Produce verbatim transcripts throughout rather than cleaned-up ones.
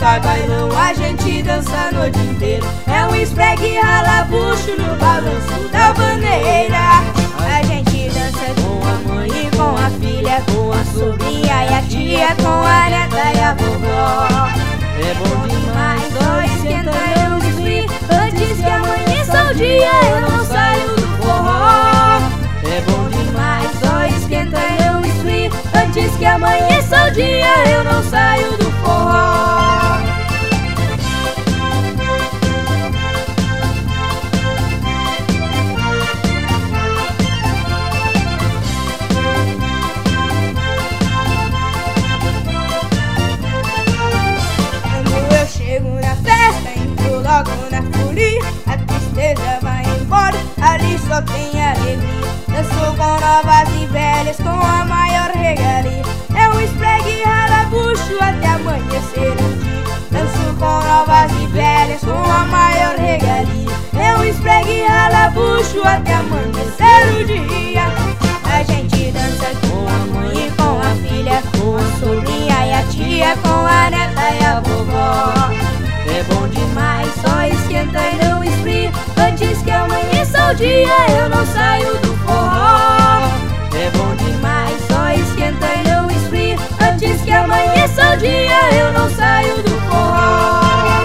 festa, bailão, a gente dança a noite inteira. É um esfregue, rala, bucho no balanço da bandeira. A gente dança com a mãe e com a filha, com a sobrinha e a tia, com a neta e a vovó. É bom demais, Só esquenta, não esfria, antes que amanheça o dia eu não saio do forró. é bom demais. Só esquenta, não esfria, antes que amanheça o dia eu não saio do forró. Quando eu chego na festa, entro logo na folia. A tristeza vai embora, ali só tem alegria. Danço com novas e velhas, com a maior regalia. É um esfregue, rala, bucho até amanhecer o dia. Danço com novas e velhas, com a maior regalia. É um esfregue, rala, bucho até amanhecer o dia. A gente dança com a mãe e com a filha, com a sobrinha e a tia, com a neta e a vovó. É bom demais, Só esquenta e não esfria, antes que amanheça o dia eu não saio do forró. é bom demais. Só esquenta e não esfria, antes que amanheça o dia eu não saio do forró.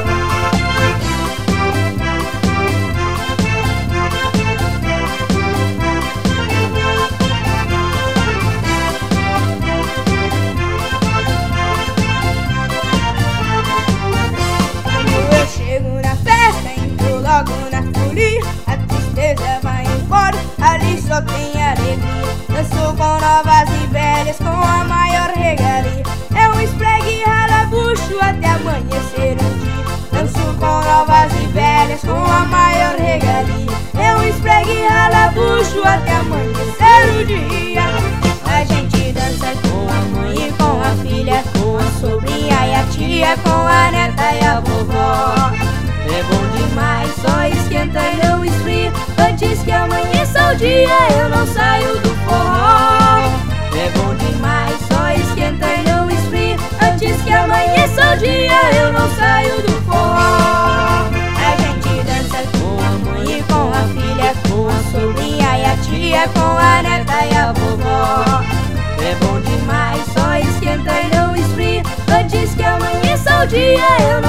Quando eu chego na festa, entro logo na folia. A tristeza vai embora, ali só tem alegria. Danço com novas e velhas, com a maior regalia. É um esfregue, rala, bucho até amanhecer o dia. Danço com novas e velhas, com a maior regalia. É um esfregue, rala, bucho até amanhecer o dia. A gente dança com a mãe e com a filha, com a sobrinha e a tia, com a neta e a vovó. É bom demais, Só esquenta e não esfria, antes que amanheça o dia eu não saio do forró. é bom demais. Só esquenta e não esfria, antes que amanheça o dia eu não saio do forró. A gente dança com a mãe e com a filha, com a sobrinha e a tia, com a neta e a vovó. É bom demais, Só esquenta e não esfria, antes que amanheça o dia eu não